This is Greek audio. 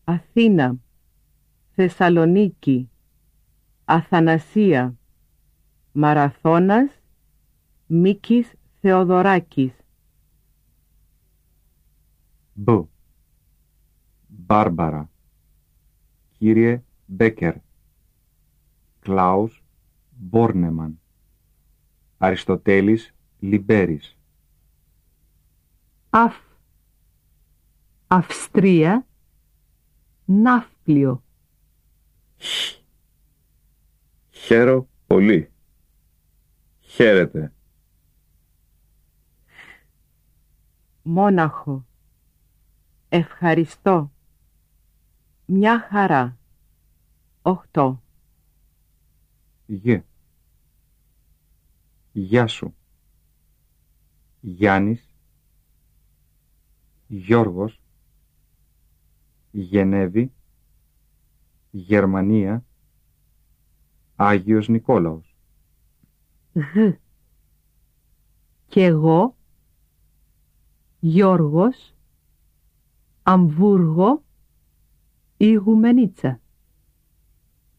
Αθήνα, Θεσσαλονίκη, Αθανασία, Μαραθώνας, Μίκης Θεοδωράκης. Μπάρμπαρα, κύριε Μπέκερ, Κλάους Μπόρνεμαν, Αριστοτέλης Λιμπέρης. Αυστρία, Ναύπλιο. Χαίρο πολύ. Χαίρετε. Μόναχο, ευχαριστώ. Μια χαρά. 8. Γεια σου. Γιάννης, Γιώργος, Γενέβη, Γερμανία, Άγιος Νικόλαος. Κι εγώ, Γιώργος, Αμβούργο, Ιγουμενίτσα.